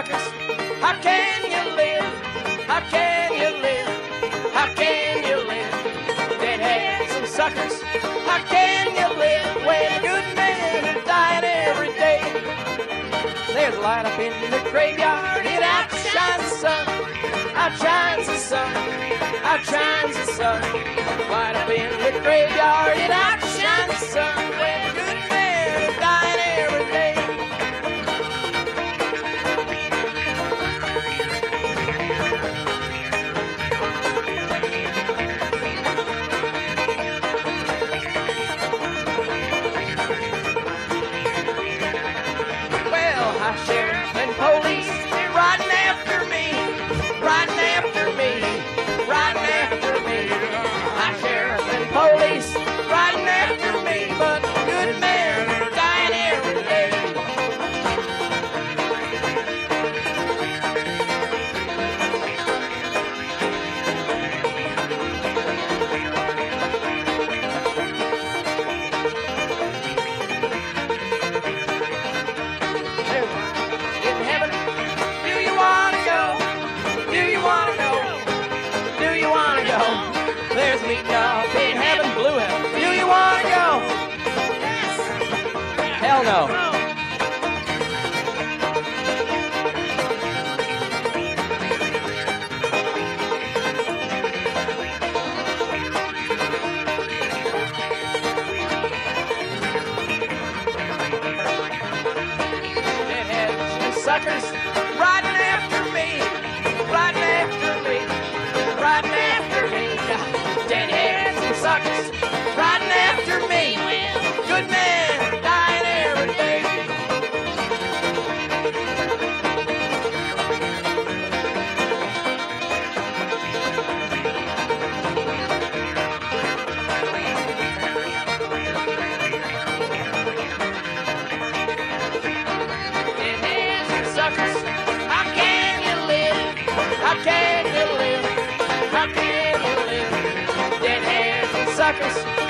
suckers. How can you live? How can you live? How can you live? Deadheads and suckers. How can you live when good men are dying every day? There's a light up in the graveyard. It outshines the sun. Outshines the sun. Outshines the sun. Light up in the graveyard. It outshines the sun when good men are dying every day. Well, high sheriff and police, they're riding after me, riding after me, riding after me. High sheriff and police, riding after me, but good men are dying every day. In heaven, do you want to go? Do you want to go? Do you want to go? There's meat up in heaven, blue hell. Do you want to go? Yes. Hell no. Deadheads and suckers riding after me, riding after me, riding after me. Deadheads and suckers riding after me. Good men are dying every day. Deadheads and suckers, how can you live? How can you live? How can you live? Deadheads and suckers.